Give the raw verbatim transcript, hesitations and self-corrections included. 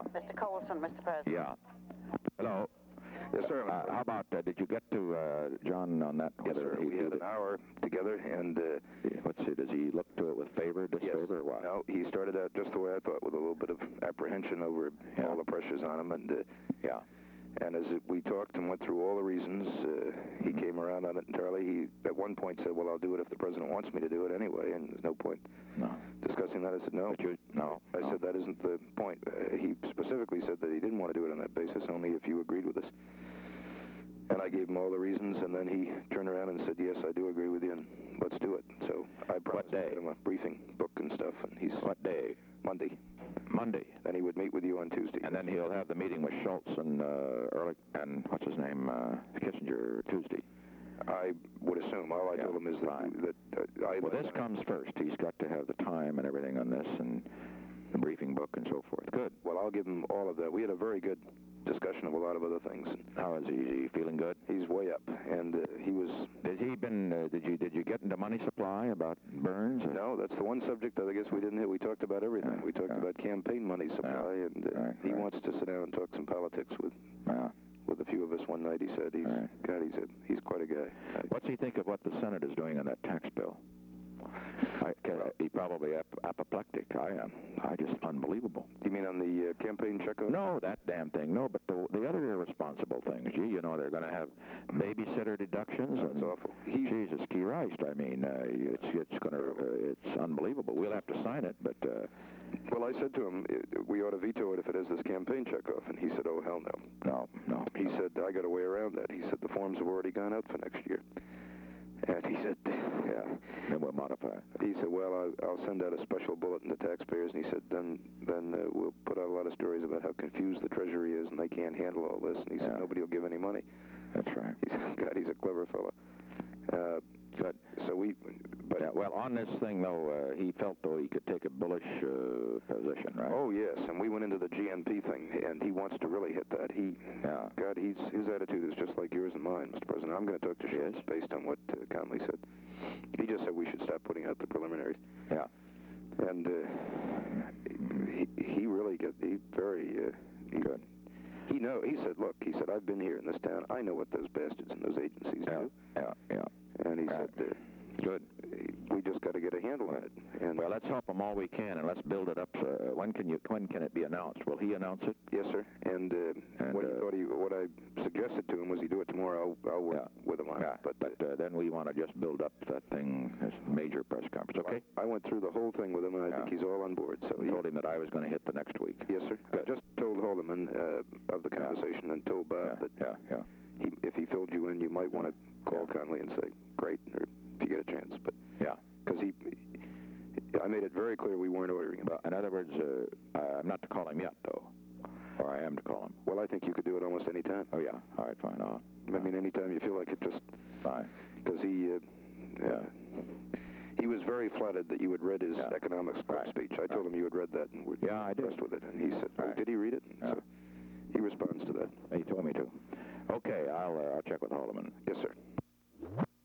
Mister Colson, Mister President. Yeah. Hello. Yes, sir. Uh, how about, uh, did you get to uh, John on that together? Yes, sir. We had an hour together, and... Uh, Let's see, does he look to it with favor, disfavor, yes. or what? No, he started out just the way I thought, with a little bit of apprehension over Yeah. all the pressures on him, and... Uh, yeah. And as it, we talked and went through all the reasons, uh, he came around on it entirely. He, at one point, said, well, I'll do it if the president wants me to do it anyway, and there's no point No. discussing that. I said, no. But you, no. I no. said, that isn't the point. Uh, he specifically said that he didn't want to do it on that basis, only if you agreed with us. And I gave him all the reasons, and then he turned around and said, yes, I do agree with you, and let's do it. So I promised day? him a briefing book and stuff, and he's... What day? Monday. Monday. Then he would meet with you on Tuesday. And then he'll have the meeting with Schultz and uh, Ehrlich and, what's his name, uh, Kissinger, Tuesday. I would assume. All I Yeah, told him is that, fine. that uh, I... Well, this comes first. He's got to have the time and everything on this, and the briefing book and so forth. Good. Well, I'll give him all of that. We had a very good discussion of a lot of other things. How is he? Is he feeling good? He's way up, and uh, he was... Has he been, uh, did you did you get into money supply about Burns? Or? No, that's the one subject that I guess we didn't hit. We talked about everything. Yeah, we talked yeah. about campaign money supply, Yeah. and uh, Right, he right. wants to sit down and talk some politics with Yeah. with a few of us one night. He said, he's, Right. God, he's, a, he's quite a guy. I, What's he think of what the Senate is doing on that tax bill? I, Well- he probably ap apoplectic. I am. I just unbelievable. you mean on the uh, campaign checkoff? No, that damn thing. No, but the the other irresponsible things. Gee, you know, they're going to have babysitter deductions. That's and awful. He, Jesus Christ! I mean, uh, it's it's going to uh, it's unbelievable. We'll have to sign it, but uh, well, I said to him, uh, we ought to veto it if it is this campaign checkoff, and he said, oh, hell no. no, no. He no. said, I got a way around that. He said, the forms have already gone out for next year. And he said, yeah. Then we'll modify it. He said, well, I'll, I'll send out a special bulletin to taxpayers. And he said, then then uh, we'll put out a lot of stories about how confused the Treasury is and they can't handle all this. And he said, Yeah. nobody will give any money. That's right. He said, God, he's a clever fellow. Uh, Good. so we, but, Yeah, well, on this thing, though, uh, he felt, though, he could take a bullish uh, position, right? oh, yes. And we went into the G N P thing, and he wants to really hit that. He, Yeah. God, he's, his attitude is just like yours and mine, Mister President. I'm going to talk to Schultz based on what uh, Conley said. He just said we should stop putting out the preliminaries. Yeah. And uh, he, he really got, he very, uh, he, Good. he know, he said, look, he said, I've been here in this town. I know what those bastards in those agencies Yeah. do. Yeah. Yeah. And he Right. said, uh, Good. we just got to get a handle on it. And Well, let's help him all we can, and let's build it up. Uh, when can you? When can it be announced? Will he announce it? yes, sir. And, uh, And, what he uh, thought he, what I suggested to him was he do it tomorrow. I'll, I'll work Yeah. with him on Yeah. it. But, But uh, then we want to just build up that thing, this major press conference. Okay. I went through the whole thing with him, and I Yeah. think he's all on board. So I he, told him that I was going to hit the next week. yes, sir. Good. I just told Haldeman uh, of the Yeah. conversation and told Bob Yeah. that Yeah. Yeah. he, if he filled you in, you might want to call Yeah. Conley and say, great, or if you get a chance. But Yeah. because he, I made it very clear we weren't ordering him. But in other words, uh, I'm not to call him yet, though, or I am to call him. Well, I think you could do it almost any time. Oh yeah. All right. Fine. I'll, I mean, any time you feel like it, just fine. because he, uh, Yeah. he was very flattered that you had read his Yeah. economics club Right. speech. I told him you had read that and were Yeah, I did. impressed with it, and he said, "Oh, Right. did he read it?" And Yeah. so